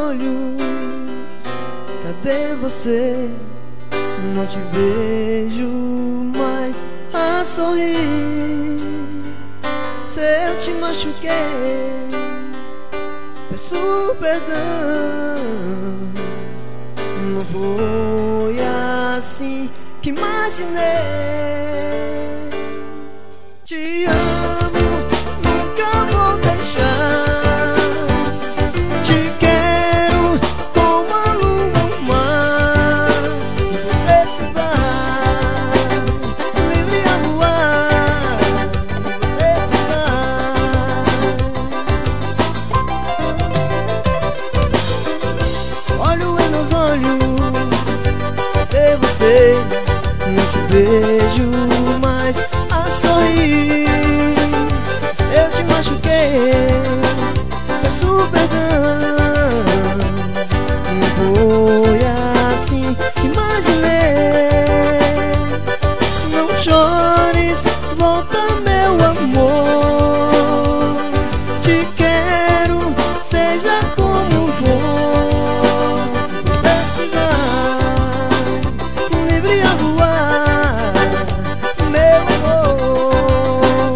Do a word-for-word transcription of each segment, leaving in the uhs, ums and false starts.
olhos, cadê você? Não te vejo mais a sorrir. Se eu te machuquei, peço perdão. Não foi assim que imaginei. Te amo, nunca vou deixar. Te quero como a lua ao mar. E você se vai, livre a voar. E você se vai. Olho em meus olhos, cadê você? Não te vejo mais a sorrir. Se eu te machuquei, peço perdão. Não foi assim que imaginei. Não chores, volta meu amor. Te quero, seja como for. Você se vai, livre a voar, meu amor.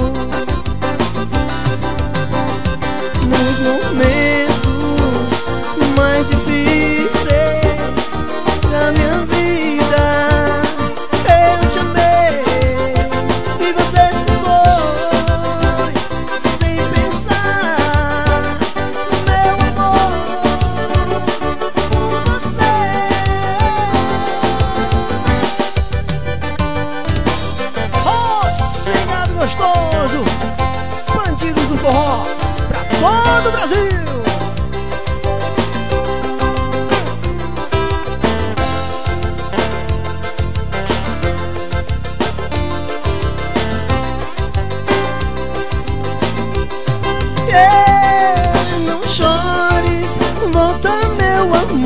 Nos momentos mais difíceis da minha vida, eu te amei e você se foi sem pensar, meu amor, por você. Oh, chegado gostoso, bandidos do forró, pra todo o Brasil. Yeah, não chores, volta meu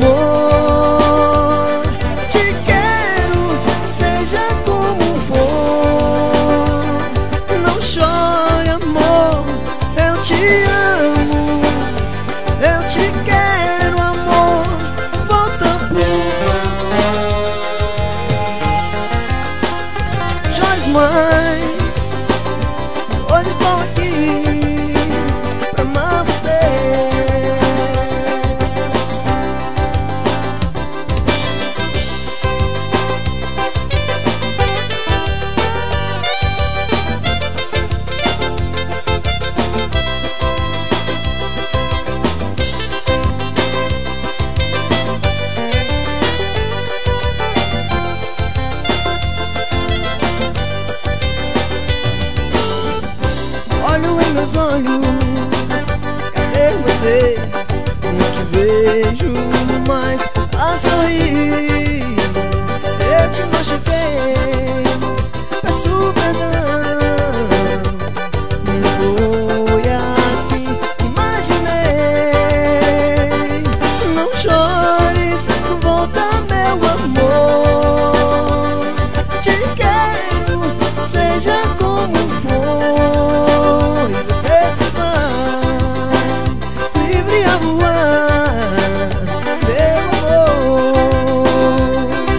amor. Te quero, seja como for. Não chore, amor, eu te amo. Eu te quero, amor, volta por Chores mais, hoje estou aqui pra amar você. Olho em meus olhos, cadê você? Não te vejo mais a sorrir. Se eu te machuquei, peço perdão. Não foi assim que imaginei. Não chores, volta meu amor. Te quero, seja como for. E você se vai, livre a voar, meu amor.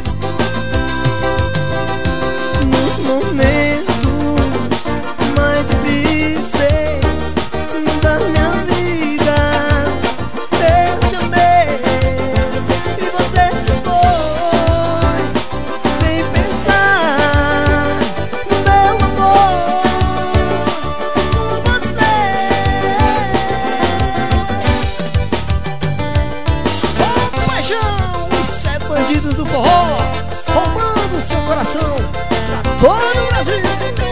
Nos momentos mais difíceis da minha vida, eu te amei e você se foi sem pensar, meu amor, por você. Ô paixão, isso é bandidos do forró, roubando seu coração pra todo o Brasil.